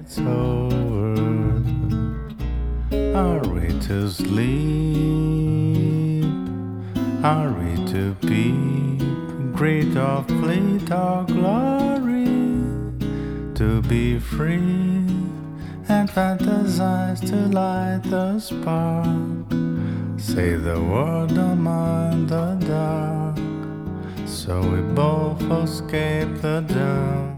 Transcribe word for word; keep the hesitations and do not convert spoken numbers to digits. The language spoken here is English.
it's over. Are we to sleep? Are we to peep? Great or fleet or glory? To be free and fantasize to light the spark. Say the word, don't mind the dark, so we both escape the dark.